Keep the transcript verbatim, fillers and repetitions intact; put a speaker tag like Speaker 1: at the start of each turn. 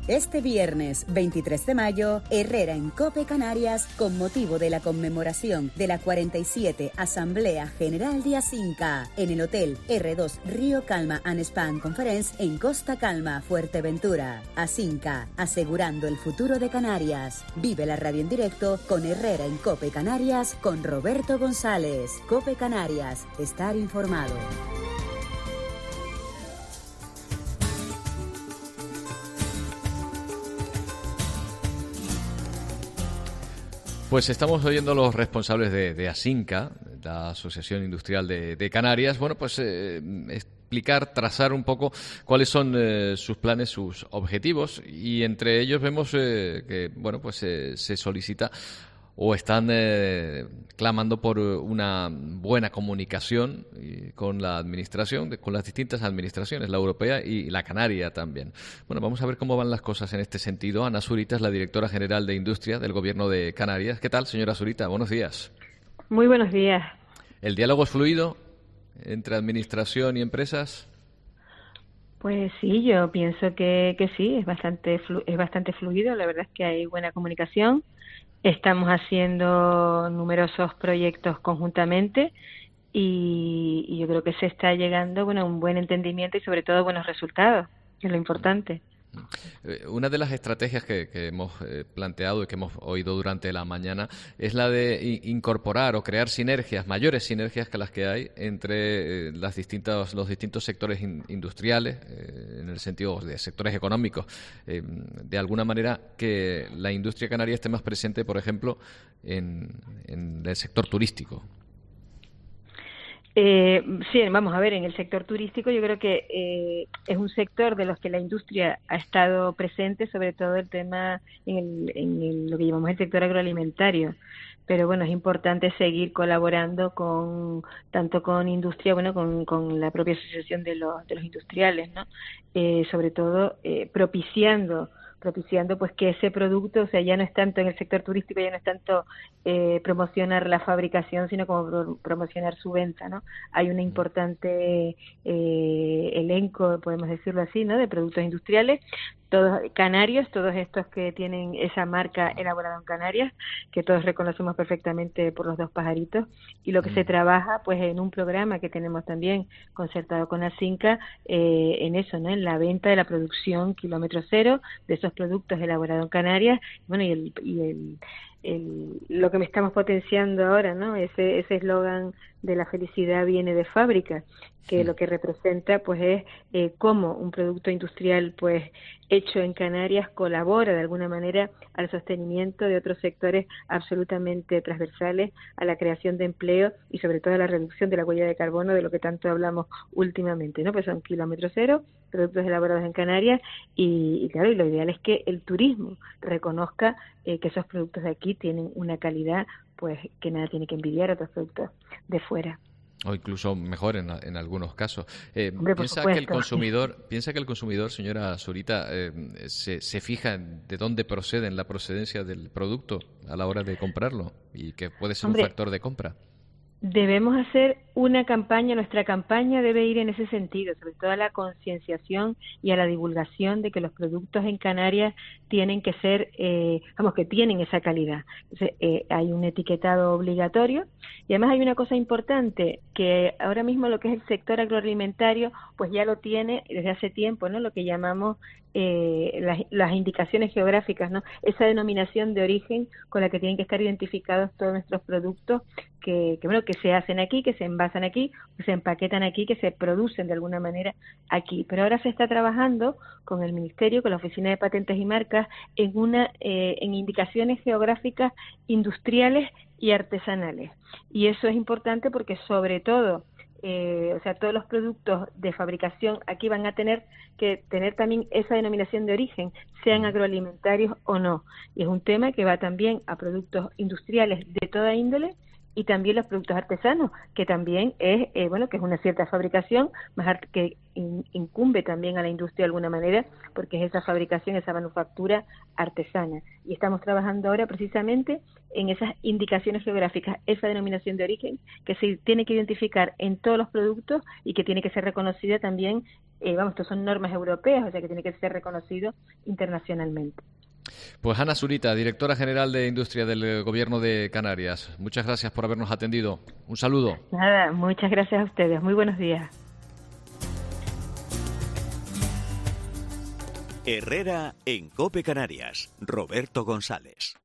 Speaker 1: Este viernes veintitrés de mayo, Herrera en Cope Canarias, con motivo de la conmemoración de la cuarenta y siete Asamblea General de Asinca, en el Hotel erre dos Río Calma and Spa Conference en Costa Calma, Fuerteventura. Asinca, asegurando el futuro de Canarias. Vive la radio en directo con Herrera en Cope Canarias con Roberto González. Cope Canarias, estar informado.
Speaker 2: Pues estamos oyendo a los responsables de, de Asinca, la Asociación Industrial de, de Canarias, bueno, pues eh, explicar, trazar un poco cuáles son eh, sus planes, sus objetivos, y entre ellos vemos eh, que, bueno, pues eh, se solicita o están eh, clamando por una buena comunicación con la administración, de, con las distintas administraciones, la europea y la canaria también. Bueno, vamos a ver cómo van las cosas en este sentido. Ana Zurita es la directora general de Industria del Gobierno de Canarias. ¿Qué tal, señora Zurita? Buenos días.
Speaker 3: Muy buenos días.
Speaker 2: ¿El diálogo es fluido entre administración y empresas?
Speaker 3: Pues sí, yo pienso que, que sí, es bastante flu- es bastante fluido. La verdad es que hay buena comunicación. Estamos haciendo numerosos proyectos conjuntamente y, y yo creo que se está llegando, bueno, a un buen entendimiento y sobre todo buenos resultados, que es lo importante.
Speaker 2: Una de las estrategias que, que hemos eh, planteado y que hemos oído durante la mañana es la de incorporar o crear sinergias, mayores sinergias que las que hay entre eh, las distintas, los distintos sectores in, industriales, eh, en el sentido de sectores económicos. Eh, de alguna manera que la industria canaria esté más presente, por ejemplo, en, en el sector turístico.
Speaker 3: Eh, sí, vamos a ver, en el sector turístico yo creo que eh, es un sector de los que la industria ha estado presente, sobre todo el tema en, el, en el, lo que llamamos el sector agroalimentario. Pero bueno, es importante seguir colaborando con tanto con industria, bueno, con, con la propia asociación de los, de los industriales, ¿no? Eh, sobre todo eh, propiciando propiciando pues que ese producto, o sea, ya no es tanto en el sector turístico, ya no es tanto eh, promocionar la fabricación, sino como pro- promocionar su venta, ¿no? Hay un importante eh, elenco, podemos decirlo así, ¿no?, de productos industriales, todos canarios, todos estos que tienen esa marca elaborada en Canarias, que todos reconocemos perfectamente por los dos pajaritos, y lo que se trabaja pues en un programa que tenemos también concertado con Asinca, eh, en eso, ¿no?, en la venta de la producción kilómetro cero de esos productos elaborados en Canarias, bueno, y el, y el, el lo que me estamos potenciando ahora, ¿no?, ese ese eslogan de la felicidad viene de fábrica, que sí, lo que representa pues es eh, cómo un producto industrial pues hecho en Canarias colabora de alguna manera al sostenimiento de otros sectores absolutamente transversales, a la creación de empleo y sobre todo a la reducción de la huella de carbono, de lo que tanto hablamos últimamente, ¿no? Pues son kilómetro cero, productos elaborados en Canarias y, y claro, y lo ideal es que el turismo reconozca eh, que esos productos de aquí tienen una calidad pues que nada tiene que envidiar a otros productos de fuera.
Speaker 2: O incluso mejor en, en algunos casos. Eh,
Speaker 3: Hombre,
Speaker 2: piensa que el consumidor, piensa que el consumidor, señora Zurita, eh, se, se fija en de dónde proceden, la procedencia del producto a la hora de comprarlo y que puede ser Hombre, un factor de compra.
Speaker 3: Debemos hacer una campaña, nuestra campaña debe ir en ese sentido, sobre todo a la concienciación y a la divulgación de que los productos en Canarias tienen que ser, eh, vamos, que tienen esa calidad. Entonces, eh, hay un etiquetado obligatorio y además hay una cosa importante, que ahora mismo lo que es el sector agroalimentario, pues ya lo tiene desde hace tiempo, ¿no?, lo que llamamos eh, las, las indicaciones geográficas, ¿no?, esa denominación de origen con la que tienen que estar identificados todos nuestros productos que, que bueno, que se hacen aquí, que se envasan aquí, que se empaquetan aquí, que se producen de alguna manera aquí. Pero ahora se está trabajando con el Ministerio, con la Oficina de Patentes y Marcas, en una eh, en indicaciones geográficas industriales y artesanales. Y eso es importante porque sobre todo Eh, o sea, todos los productos de fabricación aquí van a tener que tener también esa denominación de origen, sean agroalimentarios o no. Y es un tema que va también a productos industriales de toda índole, y también los productos artesanos, que también es, eh, bueno, que es una cierta fabricación, más art- que in- incumbe también a la industria de alguna manera, porque es esa fabricación, esa manufactura artesana. Y estamos trabajando ahora precisamente en esas indicaciones geográficas, esa denominación de origen, que se tiene que identificar en todos los productos y que tiene que ser reconocida también, eh, vamos, estos son normas europeas, o sea que tiene que ser reconocido internacionalmente.
Speaker 2: Pues Ana Zurita, directora general de Industria del Gobierno de Canarias, muchas gracias por habernos atendido. Un saludo.
Speaker 3: Nada, muchas gracias a ustedes. Muy buenos días.
Speaker 4: Herrera en COPE Canarias. Roberto González.